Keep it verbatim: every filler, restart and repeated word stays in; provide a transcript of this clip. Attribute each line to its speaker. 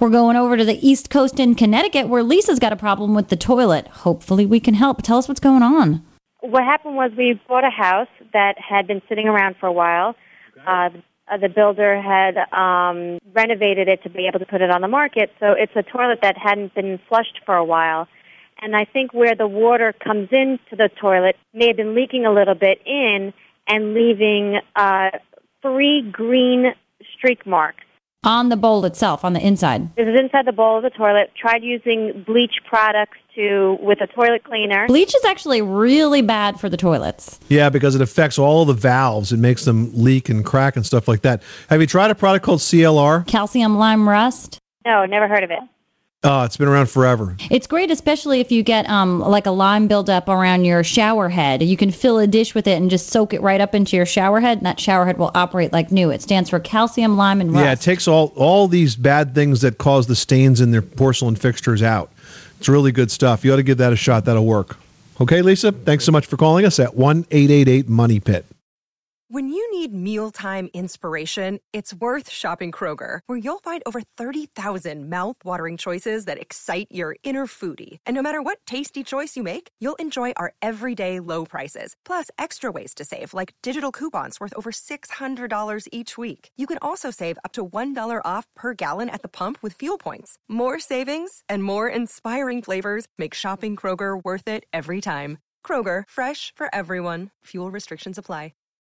Speaker 1: We're going over to the East Coast in Connecticut where Lisa's got a problem with the toilet. Hopefully we can help. Tell us what's going on.
Speaker 2: What happened was we bought a house that had been sitting around for a while. Uh, the builder had um, renovated it to be able to put it on the market, so it's a toilet that hadn't been flushed for a while. And I think where the water comes into the toilet may have been leaking a little bit in and leaving uh, three green streak marks.
Speaker 1: On the bowl itself, on the inside.
Speaker 2: This is inside the bowl of the toilet. Tried using bleach products to with a toilet cleaner.
Speaker 1: Bleach is actually really bad for the toilets.
Speaker 3: Yeah, because it affects all the valves. It makes them leak and crack and stuff like that. Have you tried a product called C L R?
Speaker 1: Calcium lime rust?
Speaker 2: No, never heard of it.
Speaker 3: Oh, it's been around forever.
Speaker 1: It's great, especially if you get um like a lime buildup around your shower head. You can fill a dish with it and just soak it right up into your shower head, and that shower head will operate like new. It stands for calcium, lime, and rust.
Speaker 3: Yeah, it takes all, all these bad things that cause the stains in their porcelain fixtures out. It's really good stuff. You ought to give that a shot. That'll work. Okay, Lisa, thanks so much for calling us at one eight eight eight money pit.
Speaker 4: When you need mealtime inspiration, it's worth shopping Kroger, where you'll find over thirty thousand mouth-watering choices that excite your inner foodie. And no matter what tasty choice you make, you'll enjoy our everyday low prices, plus extra ways to save, like digital coupons worth over six hundred dollars each week. You can also save up to one dollar off per gallon at the pump with fuel points. More savings and more inspiring flavors make shopping Kroger worth it every time. Kroger, fresh for everyone. Fuel restrictions apply.